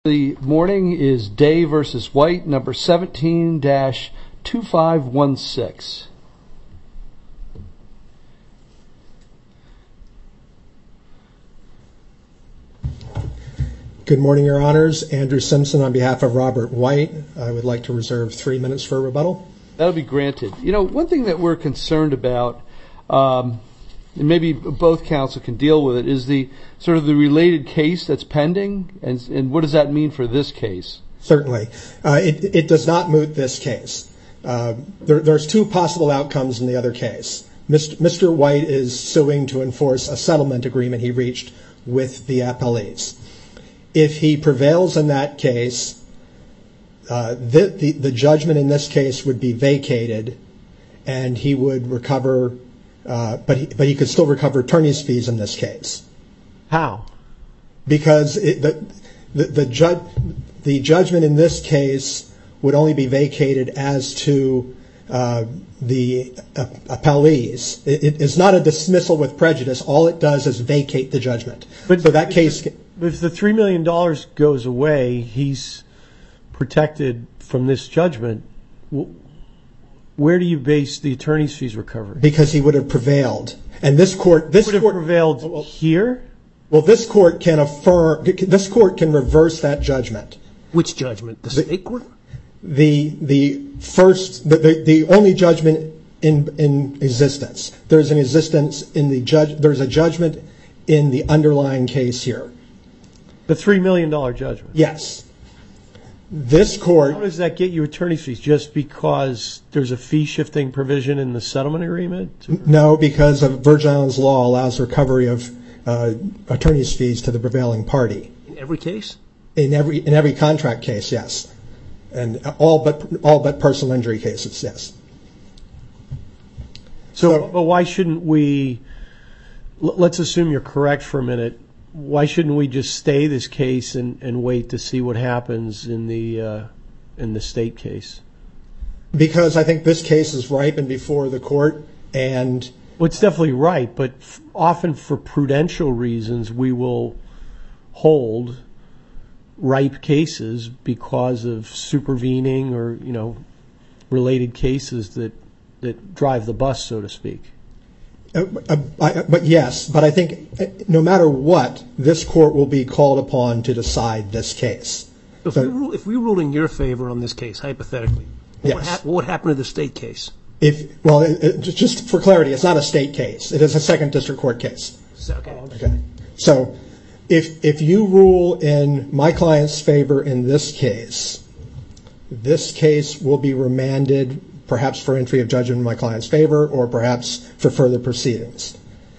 The morning is Day versus White, number 17-2516. Good morning, Your Honors. Andrew Simpson on behalf of Robert White. I would like to reserve 3 minutes for a rebuttal. That'll be granted. You know, one thing that we're concerned about, and maybe both counsel can deal with it, is the sort of the related case that's pending, and what does that mean for this case? Certainly. It does not moot this case. There's two possible outcomes in the other case. Mr. White is suing to enforce a settlement agreement he reached with the appellees. If he prevails in that case, the judgment in this case would be vacated, and he would recover, but he could still recover attorney's fees in this case. How? Because the judgment in this case would only be vacated as to the appellees. It is not a dismissal with prejudice. All it does is vacate the judgment. But so that case. If the $3 million goes away, he's protected from this judgment. Where do you base the attorney's fees recovery? Because he would have prevailed, and this court prevailed here. Well, this court can affirm. This court can reverse that judgment. Which judgment? The state court? The only judgment in existence. There's an existence in the judge. There's a judgment in the underlying case here. The $3 million judgment. Yes. This court. How does that get you attorney's fees? Just because there's a fee shifting provision in the settlement agreement? No, because of Virgin Islands law allows recovery of attorney's fees to the prevailing party. In every case? In every contract case, yes, and all but personal injury cases, yes. But why shouldn't we? Let's assume you're correct for a minute. Why shouldn't we just stay this case and wait to see what happens in the state case? Because I think this case is ripe and before the court, and well, it's definitely right, but often for prudential reasons we will hold ripe cases because of supervening or related cases that drive the bus, so to speak. But I think no matter what, this court will be called upon to decide this case. If we rule in your favor on this case, hypothetically, what would happen to the state case? Just for clarity, it's not a state case. It is a second district court case. Okay. So if you rule in my client's favor in this case will be remanded, perhaps for entry of judgment in my client's favor, or perhaps for further proceedings.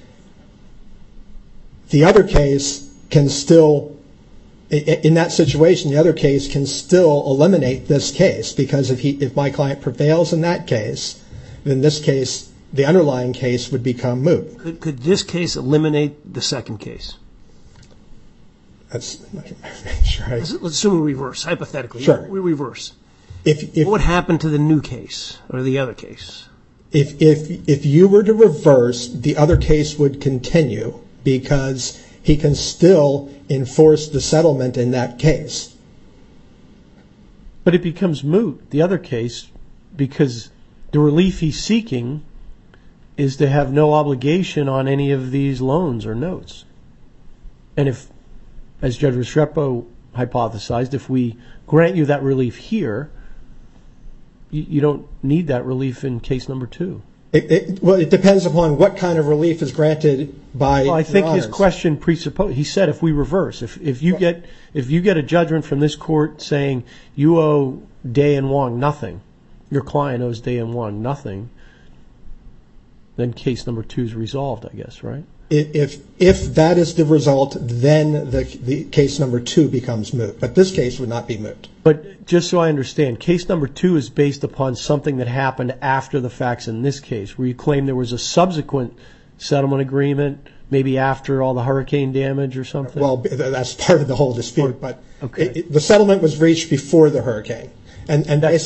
The other case can still, in that situation, the other case can still eliminate this case, because if my client prevails in that case, then this case, the underlying case, would become moot. Could this case eliminate the second case? That's sure. Let's assume we reverse, hypothetically. Sure. We reverse. What would happen to the new case or the other case? If you were to reverse, the other case would continue because he can still enforce the settlement in that case. But it becomes moot, the other case, because the relief he's seeking is to have no obligation on any of these loans or notes. And if, as Judge Restrepo hypothesized, if we grant you that relief here, you don't need that relief in case number 2. It depends upon what kind of relief is granted by. Well, I think his question presupposes. He said, if we reverse, if you get a judgment from this court saying you owe Day and Wong nothing, your client owes Day and Wong nothing, then case number 2 is resolved, I guess, right? If that is the result, then the case number 2 becomes moot. But this case would not be moot. But just so I understand, case number 2 is based upon something that happened after the facts in this case, where you claim there was a subsequent settlement agreement, maybe after all the hurricane damage or something? Well, that's part of the whole dispute. But okay. The settlement was reached before the hurricane. And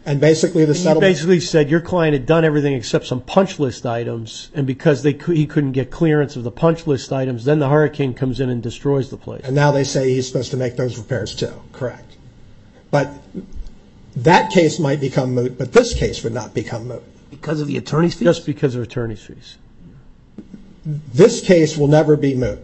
And basically the You settlement... basically said your client had done everything except some punch list items, and because he couldn't get clearance of the punch list items, then the hurricane comes in and destroys the place. And now they say he's supposed to make those repairs too. Correct. But that case might become moot, but this case would not become moot. Because of the attorney's fees? Just because of attorney's fees. This case will never be moot.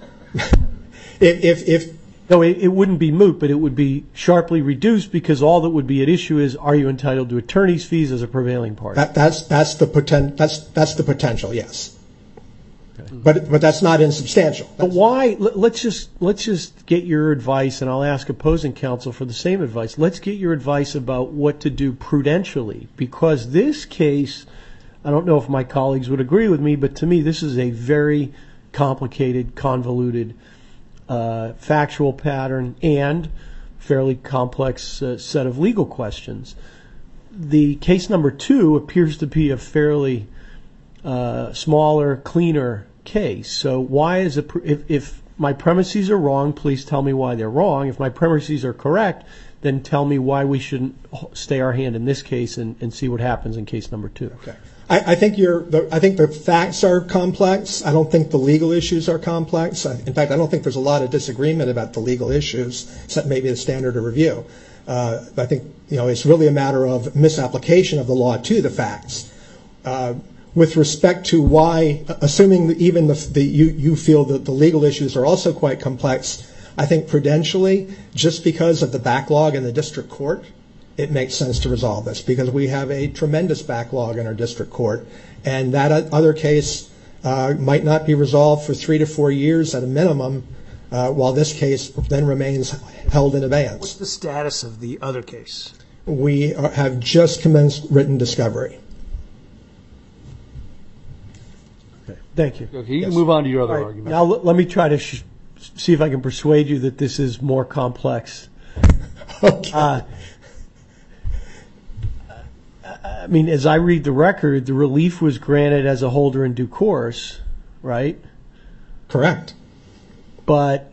No, it wouldn't be moot, but it would be sharply reduced because all that would be at issue is, are you entitled to attorney's fees as a prevailing party? That's the potential, yes. Okay. But that's not insubstantial. But why? Let's just get your advice, and I'll ask opposing counsel for the same advice. Let's get your advice about what to do prudentially, because this case, I don't know if my colleagues would agree with me, but to me this is a very complicated, convoluted factual pattern and fairly complex set of legal questions. The case number 2 appears to be a fairly smaller, cleaner case. So why is it, if my premises are wrong, please tell me why they're wrong. If my premises are correct, then tell me why we shouldn't stay our hand in this case and see what happens in case number 2. Okay. I think the facts are complex. I don't think the legal issues are complex. In fact, I don't think there's a lot of disagreement about the legal issues, except maybe the standard of review. I think it's really a matter of misapplication of the law to the facts. With respect to why, assuming that even you feel that the legal issues are also quite complex, I think prudentially, just because of the backlog in the district court, it makes sense to resolve this, because we have a tremendous backlog in our district court, and that other case might not be resolved for 3 to 4 years at a minimum, while this case then remains held in abeyance. What's the status of the other case? We have just commenced written discovery. Okay. Thank you. Okay, you can move on to your other argument. Now let me try to see if I can persuade you that this is more complex. Okay. I mean, as I read the record, the relief was granted as a holder in due course, right? Correct. But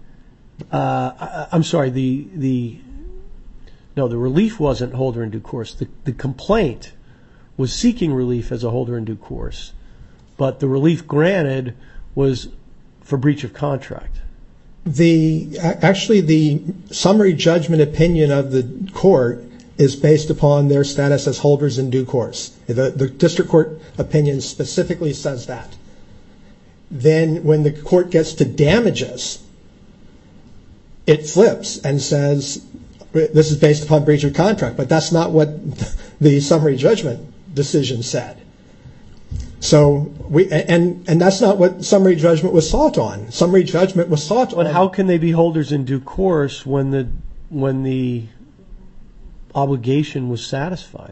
I'm sorry, the relief wasn't holder in due course. The complaint was seeking relief as a holder in due course, but the relief granted was for breach of contract. Actually, the summary judgment opinion of the court is based upon their status as holders in due course. The district court opinion specifically says that. Then when the court gets to damages, it flips and says this is based upon breach of contract, but that's not what the summary judgment decision said. So and that's not what summary judgment was sought on. Summary judgment was sought on. But how can they be holders in due course when the obligation was satisfied?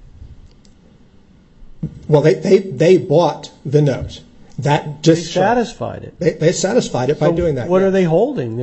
Well, they bought the note. That just satisfied it. They satisfied it by doing that. What are they holding?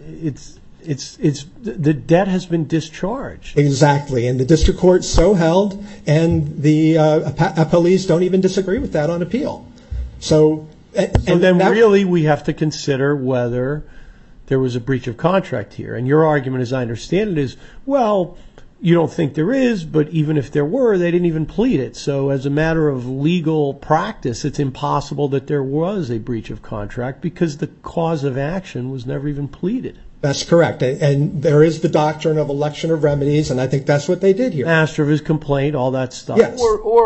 The debt has been discharged. Exactly, and the district court so held, and the appellees don't even disagree with that on appeal. So then really we have to consider whether there was a breach of contract here. And your argument, as I understand it, is, well, you don't think there is, but even if there were, they didn't even plead it. So as a matter of legal practice, it's impossible that there was a breach of contract because the cause of action was never even pleaded. That's correct. And there is the doctrine of election of remedies, and I think that's what they did here. Master of his complaint, all that stuff. Yes.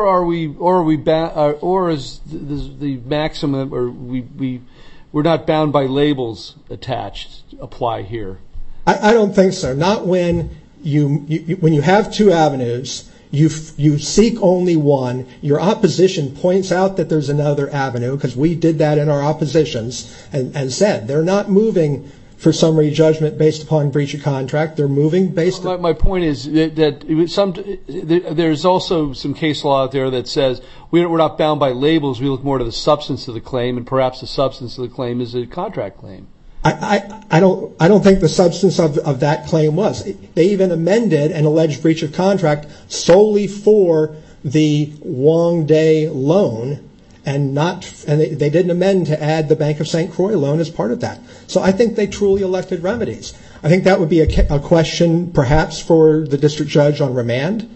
Or is the maximum, or we're not bound by labels attached, apply here? I don't think so. Not when you have two avenues, you seek only one. Your opposition points out that there's another avenue, because we did that in our oppositions, and said they're not moving for summary judgment based upon breach of contract. They're moving based on... My point is that there's also some case law out there that says we're not bound by labels. We look more to the substance of the claim, and perhaps the substance of the claim is a contract claim. I don't think the substance of that claim was. They even amended an alleged breach of contract solely for the Wong Day loan, and they didn't amend to add the Bank of St. Croix loan as part of that. So I think they truly elected remedies. I think that would be a question perhaps for the district judge on remand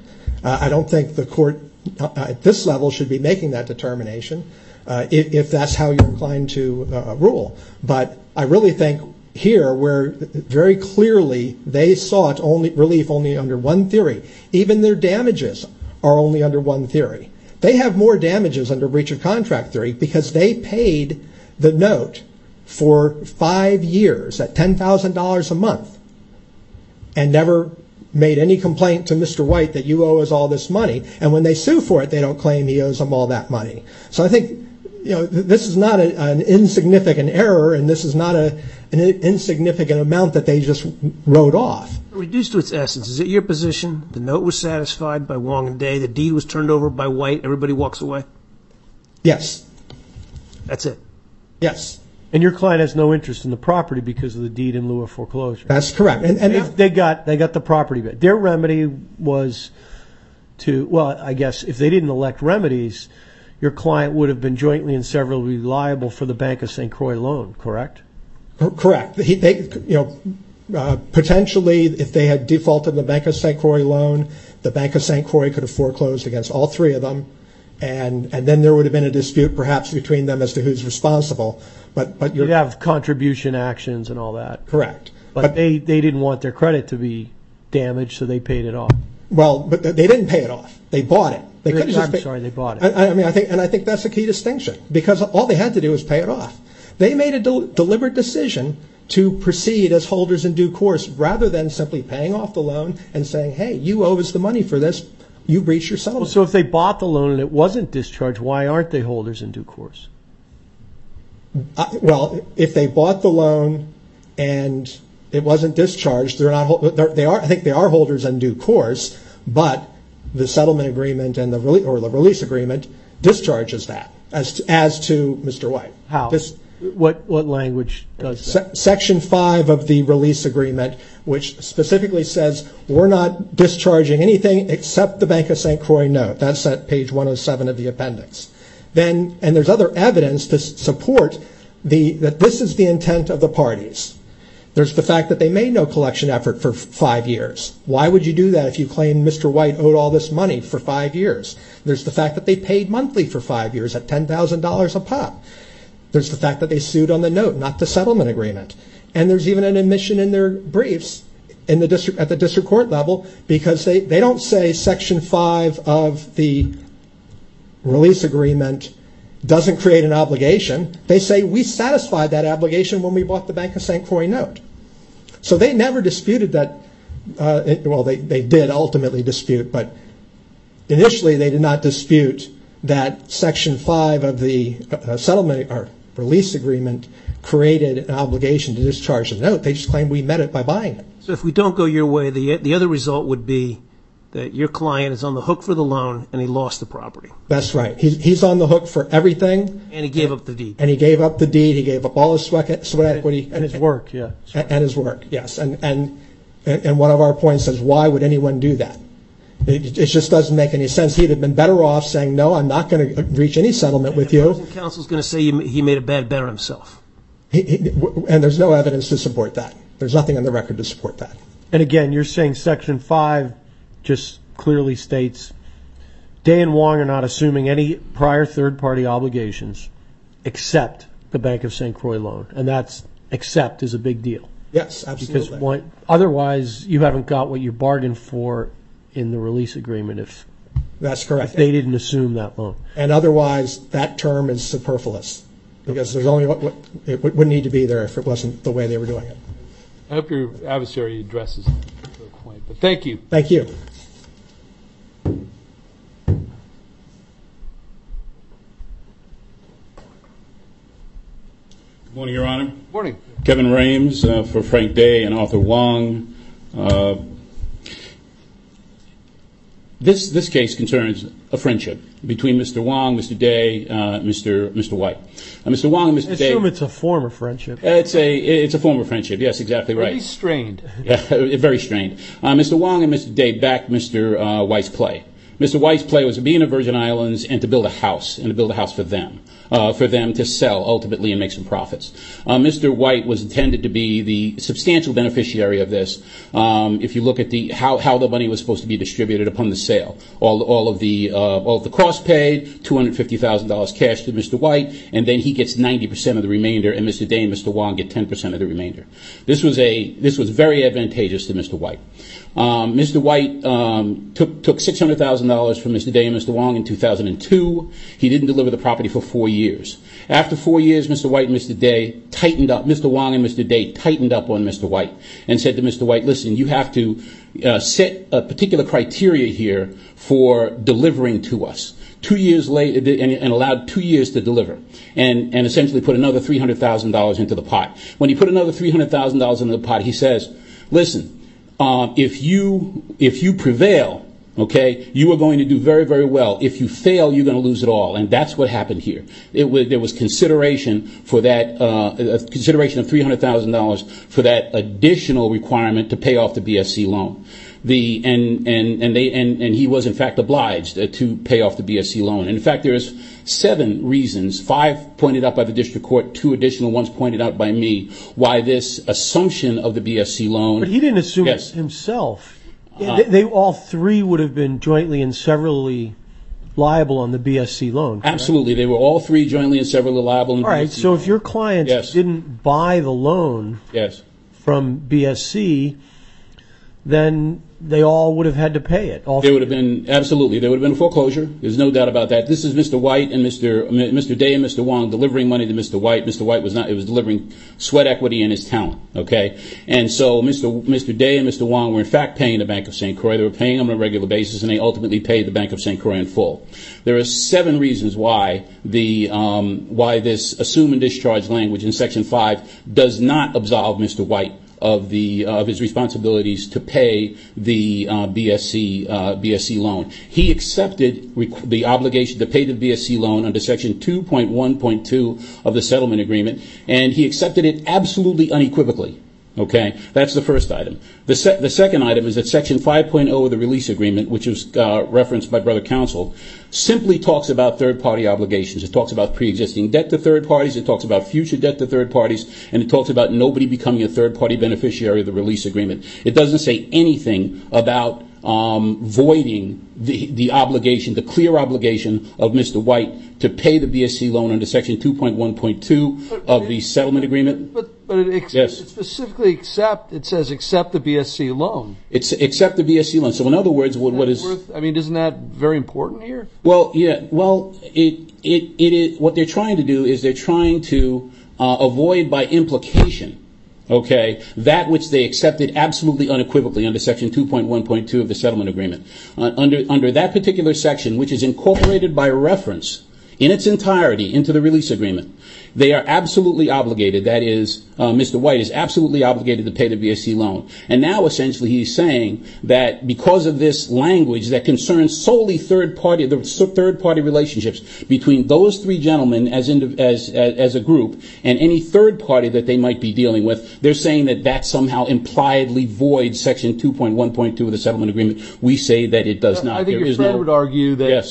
I don't think the court at this level should be making that determination if that's how you're inclined to rule. But I really think here, where very clearly they sought relief only under one theory, even their damages are only under one theory. They have more damages under breach of contract theory because they paid the note for 5 years at $10,000 a month and never made any complaint to Mr. White that you owe us all this money. And when they sue for it, they don't claim he owes them all that money. So I think this is not an insignificant error, and this is not an insignificant amount that they just wrote off. Reduced to its essence, is it your position the note was satisfied by Wong and Day, the deed was turned over by White, everybody walks away? Yes. That's it? Yes. And your client has no interest in the property because of the deed in lieu of foreclosure. That's correct. And they got the property back. Their remedy was I guess if they didn't elect remedies, your client would have been jointly and severally liable for the Bank of St. Croix loan, correct? Correct. Potentially, if they had defaulted the Bank of St. Croix loan, the Bank of St. Croix could have foreclosed against all three of them, and then there would have been a dispute perhaps between them as to who's responsible. But you'd have contribution actions and all that. Correct. But they didn't want their credit to be damaged, so they paid it off. Well, but they didn't pay it off. They bought it. They bought it. I think that's a key distinction because all they had to do was pay it off. They made a deliberate decision to proceed as holders in due course rather than simply paying off the loan and saying, hey, you owe us the money for this. You breached your settlement. Well, so if they bought the loan and it wasn't discharged, why aren't they holders in due course? Well, if they bought the loan and it wasn't discharged, they're not. They are. I think they are holders in due course, but the settlement agreement and the release agreement discharges that as to Mr. White. How? What language does that? Section 5 of the release agreement, which specifically says we're not discharging anything except the Bank of St. Croix note. That's at page 107 of the appendix. And there's other evidence to support that this is the intent of the parties. There's the fact that they made no collection effort for 5 years. Why would you do that if you claim Mr. White owed all this money for 5 years? There's the fact that they paid monthly for 5 years at $10,000 a pop. There's the fact that they sued on the note, not the settlement agreement. And there's even an admission in their briefs at the district court level because they don't say Section 5 of the release agreement doesn't create an obligation. They say we satisfied that obligation when we bought the Bank of St. Croix note. So they never disputed that. They did ultimately dispute, but initially they did not dispute that Section 5 of the settlement or release agreement created an obligation to discharge the note. They just claimed we met it by buying it. So if we don't go your way, the other result would be that your client is on the hook for the loan and he lost the property. That's right. He's on the hook for everything. And he gave up the deed. And he gave up the deed. He gave up all his sweat equity. And his work, yeah. And his work, yes. And one of our points is, why would anyone do that? It just doesn't make any sense. He'd have been better off saying, no, I'm not going to reach any settlement with you. The counsel's going to say he made a bad bet on himself. And there's no evidence to support that. There's nothing on the record to support that. And again, you're saying Section 5 just clearly states Day and Wong are not assuming any prior third-party obligations except the Bank of St. Croix loan. And that's except is a big deal. Yes, absolutely. Because otherwise you haven't got what you bargained for in the release agreement if that's correct. If they didn't assume that loan. And otherwise that term is superfluous because there's only it wouldn't need to be there if it wasn't the way they were doing it. I hope your adversary addresses the point. But thank you. Thank you. Good morning, Your Honor. Good morning. Kevin Rames for Frank Day and Arthur Wong. This case concerns a friendship between Mr. Wong, Mr. Day, Mr. White. Mr. Wong and Mr. Day. I assume it's a former friendship. It's a former friendship. Yes, exactly right. Very strained. Yeah, very strained. Mr. Wong and Mr. Day backed Mr. White's play. Mr. White's play was to be in the Virgin Islands and to build a house, for them to sell ultimately and make some profits. Mr. White was intended to be the substantial beneficiary of this. If you look at how the money was supposed to be distributed upon the sale, all of the costs paid, $250,000 cash to Mr. White, and then he gets 90% of the remainder, and Mr. Day and Mr. Wong get 10% of the remainder. This was very advantageous to Mr. White. Mr. White took $600,000 from Mr. Day and Mr. Wong in 2002. He didn't deliver the property for 4 years. After 4 years, Mr. White and Mr. Day tightened up. Mr. Wong and Mr. Day tightened up on Mr. White and said to Mr. White, listen, you have to set a particular criteria here for delivering to us. 2 years later, and allowed 2 years to deliver, and essentially put another $300,000 into the pot. When he put another $300,000 into the pot, he says, listen, if you prevail, okay, you are going to do very, very well. If you fail, you're going to lose it all, and that's what happened here. There was consideration for that, consideration of $300,000 for that additional requirement to pay off the BSC loan. And he was in fact obliged to pay off the BSC loan. And in fact, there's 7 reasons, 5 pointed out by the district court, 2 additional ones pointed out by me, why this assumption of the BSC loan. But he didn't assume it himself. They all 3 would have been jointly and severally liable on the BSC loan. Correct? Absolutely, they were all 3 jointly and severally liable. All right. So if your clients didn't buy the loan from BSC, then they all would have had to pay it. There would have been a foreclosure. There's no doubt about that. This is Mr. White and Mr. Day and Mr. Wong delivering money to Mr. White. Mr. White was not. It was delivering sweat equity and his talent. Okay, and so Mr. Day and Mr. Wong were in fact paying the Bank of St. Croix. They were paying them on a regular basis, and they ultimately paid the Bank of St. Croix in full. There are 7 reasons why this assume and discharge language in Section 5 does not absolve Mr. White of his responsibilities to pay the BSC loan. He accepted the obligation to pay the BSC loan under Section 2.1.2 of the settlement agreement, and he accepted it absolutely unequivocally. Okay, that's the first item. The second item is that Section 5.0 of the release agreement, which was referenced by Brother Counsel, simply talks about third-party obligations. It talks about pre-existing debt to third parties. It talks about future debt to third parties, and it talks about nobody becoming a third-party beneficiary of the release agreement. It doesn't say anything about voiding the obligation, the clear obligation of Mr. White to pay the BSC loan under Section 2.1.2 of the settlement agreement. But it specifically accept the BSC loan. It's accept the BSC loan. So in other words, what is? Isn't that very important here? Well, yeah. Well, it is. What they're trying to do is they're trying to avoid by implication. Okay, that which they accepted absolutely unequivocally under Section 2.1.2 of the settlement agreement. Under that particular section, which is incorporated by reference in its entirety into the release agreement, they are absolutely obligated. That is, Mr. White is absolutely obligated to pay the BSC loan. And now, essentially, he's saying that because of this language that concerns solely third-party relationships between those 3 gentlemen as a group and any third party that they might be dealing with, they're saying that somehow impliedly voids Section 2.1.2 of the settlement agreement. We say that it does not. I think your friend would argue that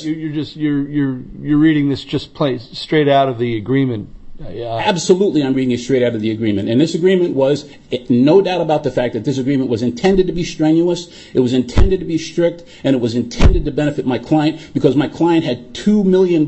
you're reading this just straight out of the agreement. Absolutely, I'm reading it straight out of the agreement. And this agreement was, no doubt about the fact that this agreement was intended to be strenuous, it was intended to be strict, and it was intended to benefit my client because my client had $2 million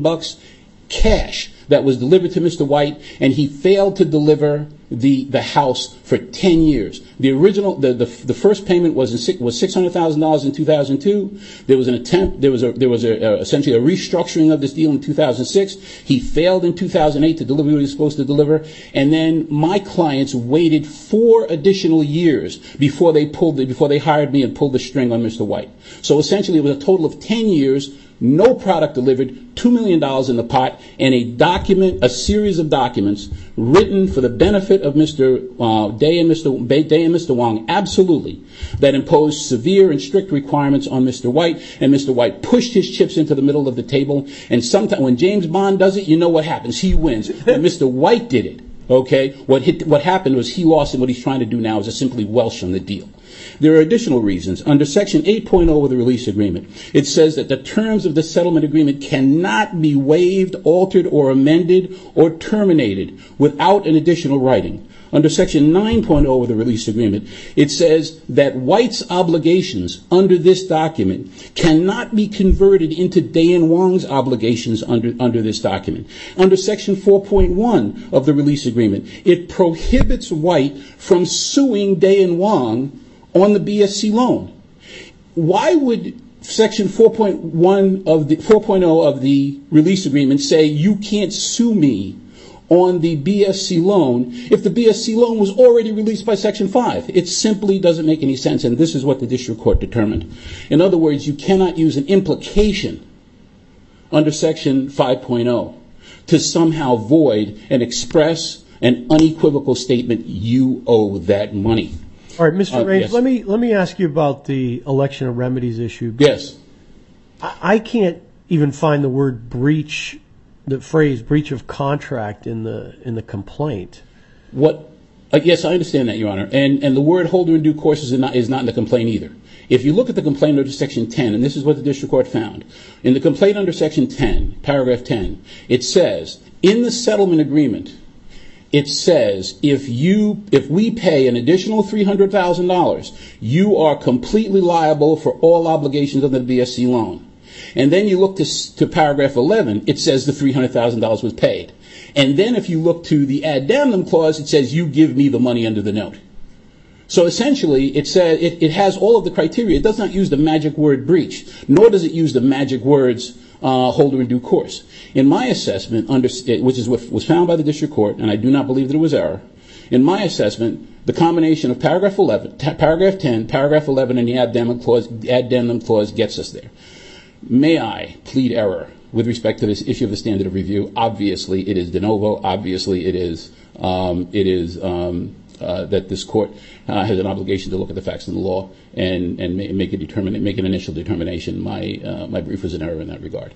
cash that was delivered to Mr. White, and he failed to deliver the house for 10 years. The original, the first payment was $600,000 in 2002. There was an attempt. There was essentially a restructuring of this deal in 2006. He failed in 2008 to deliver what he was supposed to deliver, and then my clients waited 4 additional years before they hired me and pulled the string on Mr. White. So essentially, it was a total of 10 years. No product delivered, $2 million in the pot, and a series of documents written for the benefit of Mr. Day and Mr. Wong, absolutely, that imposed severe and strict requirements on Mr. White, and Mr. White pushed his chips into the middle of the table, and sometimes when James Bond does it, you know what happens. He wins. When Mr. White did it, okay, what happened was he lost, and what he's trying to do now is to simply welsh on the deal. There are additional reasons. Under Section 8.0 of the release agreement, it says that the terms of the settlement agreement cannot be waived, altered, or amended, or terminated without an additional writing. Under Section 9.0 of the release agreement, it says that White's obligations under this document cannot be converted into Dayan Wong's obligations under this document. Under Section 4.1 of the release agreement, it prohibits White from suing Dayan Wong on the BSC loan. Why would Section 4.0 of the release agreement say you can't sue me on the BSC loan if the BSC loan was already released by Section 5? It simply doesn't make any sense, and this is what the district court determined. In other words, you cannot use an implication under Section 5.0 to somehow void and express an unequivocal statement, you owe that money. All right, Mr. Raines, yes. let me ask you about the election of remedies issue. Yes. I can't even find the word breach, the phrase breach of contract in the complaint. Yes, I understand that, Your Honor. And the word holder in due course is not in the complaint either. If you look at the complaint under Section 10, and this is what the district court found, in the complaint under Section 10, paragraph 10, it says, in the settlement agreement, it says if we pay an additional $300,000, you are completely liable for all obligations under the BSC loan. And then you look to paragraph 11, it says the $300,000 was paid. And then if you look to the ad damnum clause, it says you give me the money under the note. So essentially, it says it has all of the criteria. It does not use the magic word breach, nor does it use the magic words holder in due course. In my assessment, which is what was found by the district court, and I do not believe that it was error, in my assessment, the combination of paragraph 10, paragraph 11, and the ad damnum clause gets us there. May I plead error with respect to this issue of the standard of review? Obviously, it is de novo. Obviously, it is that this court has an obligation to look at the facts of the law and make an initial determination. My brief was an error in that regard.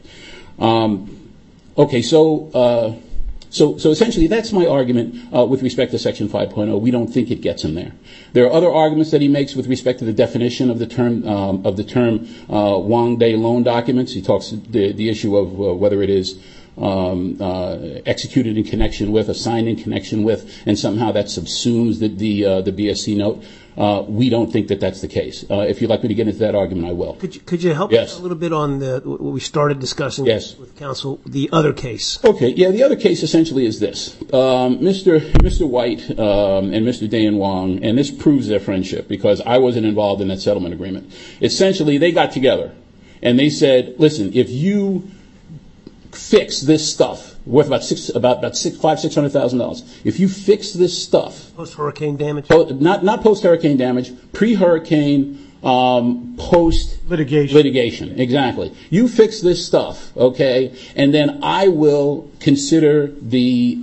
Okay, so essentially that's my argument with respect to Section 5.0. We don't think it gets him there. There are other arguments that he makes with respect to the definition of the term Wong Day loan documents. He talks the issue of whether it is executed in connection with, assigned in connection with, and somehow that subsumes the BSC note. We don't think that that's the case. If you'd like me to get into that argument, I will. Could you help us a little bit on what we started discussing with counsel, the other case? Okay, yeah, the other case essentially is this. Mr. White and Mr. Dayan Wong, and this proves their friendship because I wasn't involved in that settlement agreement. Essentially, they got together and they said, listen, if you fix this stuff worth about $600,000. If you fix this stuff, post-hurricane damage, not post-hurricane damage, pre-hurricane, post-litigation, exactly. You fix this stuff, okay, and then I will consider the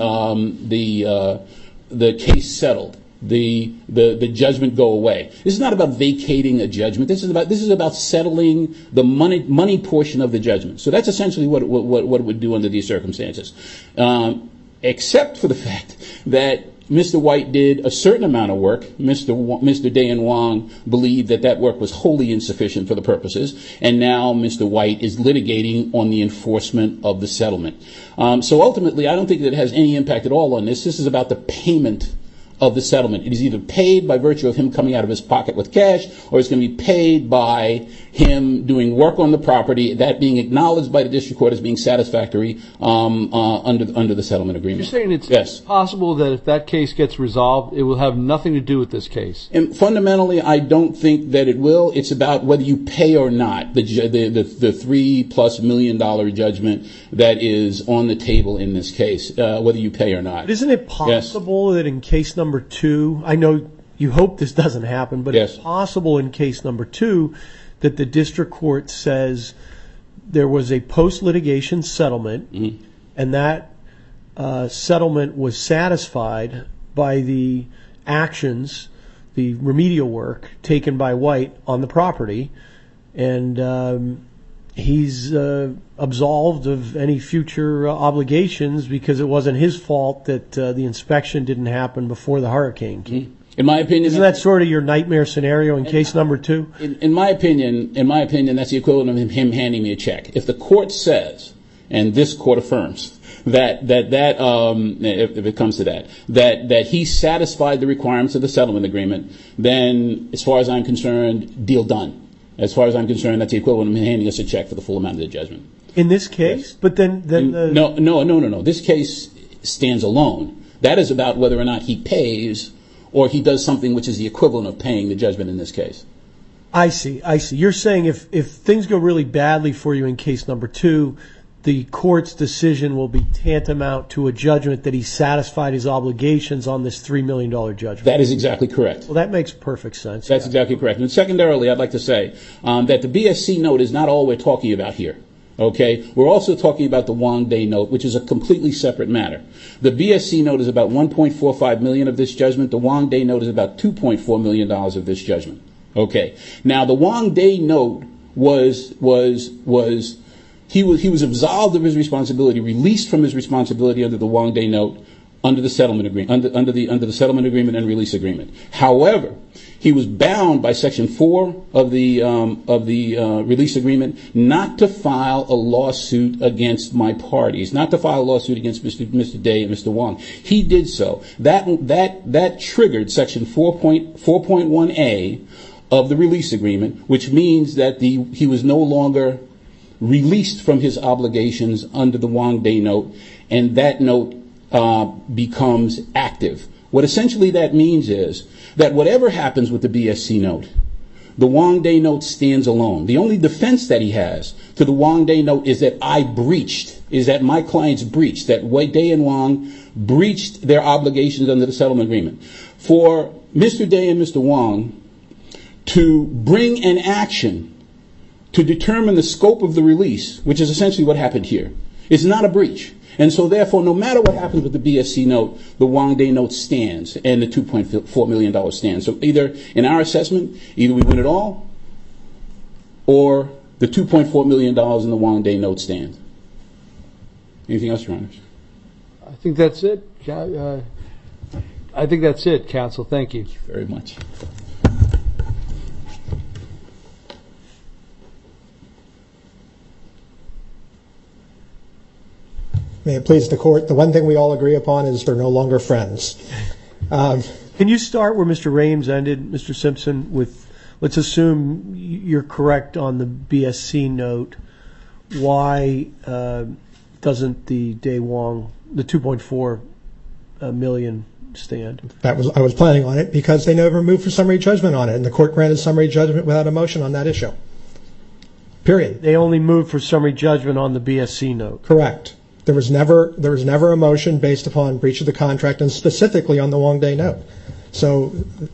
case settled. The judgment go away. This is not about vacating a judgment. This is about settling the money portion of the judgment. So that's essentially what it would do under these circumstances, except for the fact that Mr. White did a certain amount of work. Mr. Dayan Wong believed that work was wholly insufficient for the purposes, and now Mr. White is litigating on the enforcement of the settlement. So ultimately, I don't think that it has any impact at all on this. This is about the payment of the settlement. It is either paid by virtue of him coming out of his pocket with cash, or it's going to be paid by him doing work on the property, that being acknowledged by the district court as being satisfactory under the settlement agreement. You're saying it's possible that if that case gets resolved, it will have nothing to do with this case? And fundamentally, I don't think that it will. It's about whether you pay or not the $3+ million judgment that is on the table in this case, whether you pay or not. But isn't it possible that in case number 2, I know you hope this doesn't happen, but it's possible in case number 2 that the district court says there was a post-litigation settlement, and that settlement was satisfied by the actions, the remedial work taken by White on the property, and he's absolved of any future obligations because it wasn't his fault that the inspection didn't happen before the hurricane came. In my opinion, isn't that sort of your nightmare scenario in case number 2? In my opinion, that's the equivalent of him handing me a check. If the court says, and this court affirms, that if it comes to that he satisfied the requirements of the settlement agreement, then as far as I'm concerned, deal done. As far as I'm concerned, that's the equivalent of him handing us a check for the full amount of the judgment. In this case? Yes. But then No. This case stands alone. That is about whether or not he pays or he does something which is the equivalent of paying the judgment in this case. I see. You're saying if things go really badly for you in case number 2, the court's decision will be tantamount to a judgment that he satisfied his obligations on this $3 million judgment. That is exactly correct. Well, that makes perfect sense. That's exactly correct. And secondarily, I'd like to say that the BSC note is not all we're talking about here. Okay, we're also talking about the Wong Day note, which is a completely separate matter. The BSC note is about $1.45 million of this judgment. The Wong Day note is about $2.4 million of this judgment. Okay, now the Wong Day note he was absolved of his responsibility, released from his responsibility under the Wong Day note, under the settlement agreement, under the settlement agreement and release agreement. However, he was bound by Section 4 of the release agreement not to file a lawsuit against my parties, not to file a lawsuit against Mr. Day and Mr. Wong. He did so. That triggered Section 4.1A of the release agreement, which means that he was no longer released from his obligations under the Wong Day note, and that note becomes active. What essentially that means is that whatever happens with the BSC note, the Wong Day note stands alone. The only defense that he has to the Wong Day note is that my clients breached, that Day and Wong breached their obligations under the settlement agreement. For Mr. Day and Mr. Wong to bring an action to determine the scope of the release, which is essentially what happened here, is not a breach. And so therefore, no matter what happens with the BSC note, the Wong Day note stands and the $2.4 million stands. So either, in our assessment, either we win it all or the $2.4 million in the Wong Day note stands. Anything else, Your Honors? I think that's it. I think that's it, counsel. Thank you. Thank you very much. May it please the court, the one thing we all agree upon is we're no longer friends. Can you start where Mr. Rames ended, Mr. Simpson, with, let's assume you're correct on the BSC note. Why doesn't the Day Wong, the $2.4 million stand? I was planning on it because they never moved for summary judgment on it, and the court granted summary judgment without a motion on that issue. Period. They only moved for summary judgment on the BSC note. Correct. There was never a motion based upon breach of the contract, and specifically on the Wong Day note. So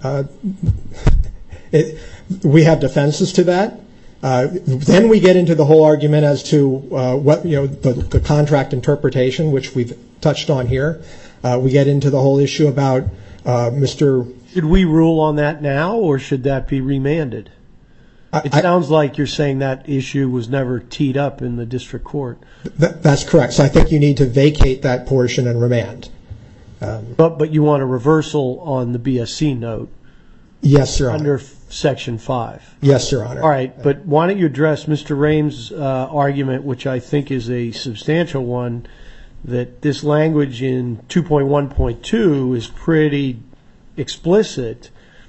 we have defenses to that. Then we get into the whole argument as to what the contract interpretation, which we've touched on here. We get into the whole issue about Mr. Should we rule on that now, or should that be remanded? It sounds like you're saying that issue was never teed up in the district court. That's correct. So I think you need to vacate that portion and remand. But you want a reversal on the BSC note? Yes, Your Honor. Under Section 5? Yes, Your Honor. All right, but why don't you address Mr. Rames' argument, which I think is a substantial one, that this language in 2.1.2 is pretty explicit.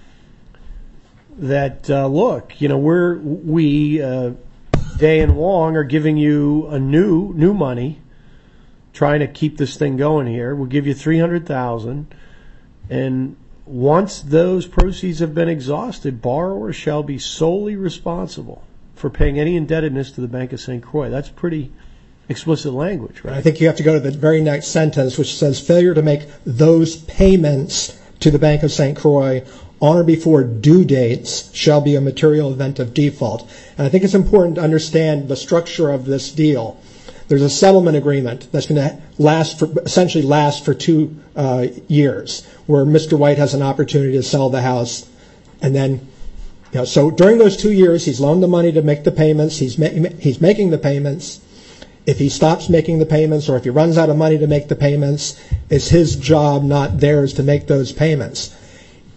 That look, we Day and Wong are giving you a new money, trying to keep this thing going here. We'll give you $300,000, and once those proceeds have been exhausted, borrowers shall be solely responsible for paying any indebtedness to the Bank of St. Croix. That's pretty explicit language, right? I think you have to go to the very next sentence, which says failure to make those payments to the Bank of St. Croix on or before due dates shall be a material event of default. And I think it's important to understand the structure of this deal. There's a settlement agreement that's going to essentially last for 2 years, where Mr. White has an opportunity to sell the house. And then, so during those 2 years, he's loaned the money to make the payments. He's making the payments. If he stops making the payments, or if he runs out of money to make the payments, it's his job, not theirs, to make those payments.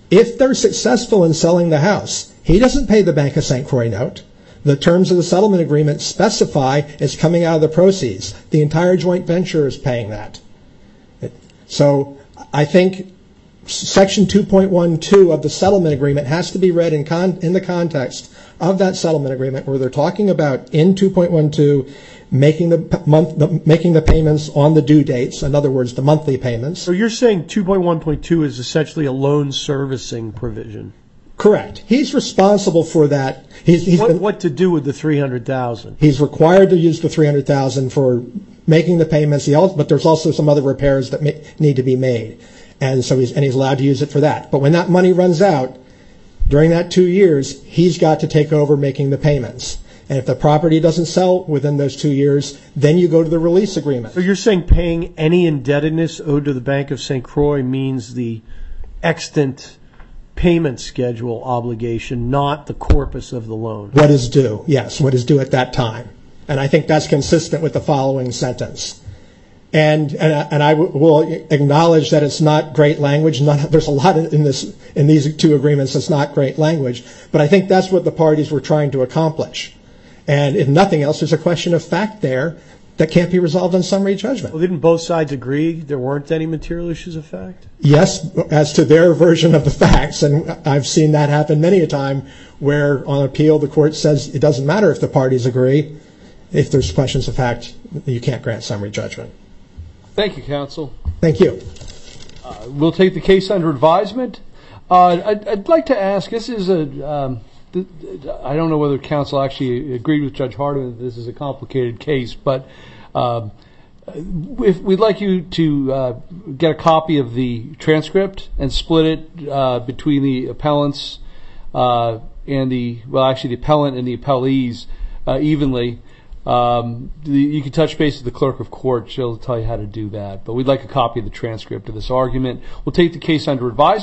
If they're successful in selling the house, he doesn't pay the Bank of St. Croix note. The terms of the settlement agreement specify it's coming out of the proceeds. The entire joint venture is paying that. So I think Section 2.12 of the settlement agreement has to be read in the context of that settlement agreement, where they're talking about in 2.12 making the payments on the due dates. In other words, the monthly payments. So you're saying 2.1.2 is essentially a loan servicing provision? Correct. He's responsible for that. What to do with the $300,000? He's required to use the $300,000 for making the payments, but there's also some other repairs that need to be made, and so he's allowed to use it for that. But when that money runs out during that 2 years, he's got to take over making the payments. And if the property doesn't sell within those 2 years, then you go to the release agreement. So you're saying paying any indebtedness owed to the Bank of St. Croix means the extant payment schedule obligation, not the corpus of the loan? What is due, yes, what is due at that time. And I think that's consistent with the following sentence. And I will acknowledge that it's not great language. There's a lot in these two agreements that's not great language. But I think that's what the parties were trying to accomplish. And if nothing else, there's a question of fact there that can't be resolved on summary judgment. Well, didn't both sides agree there weren't any material issues of fact? Yes, as to their version of the facts. And I've seen that happen many a time where on appeal the court says it doesn't matter if the parties agree. If there's questions of fact, you can't grant summary judgment. Thank you, counsel. Thank you. We'll take the case under advisement. I'd like to ask, this is I don't know whether counsel actually agreed with Judge Hardiman that this is a complicated case, but if we'd like you to get a copy of the transcript and split it between the appellants and the appellant and the appellees evenly. You can touch base with the clerk of court. She'll tell you how to do that. But we'd like a copy of the transcript of this argument. We'll take the case under advisement.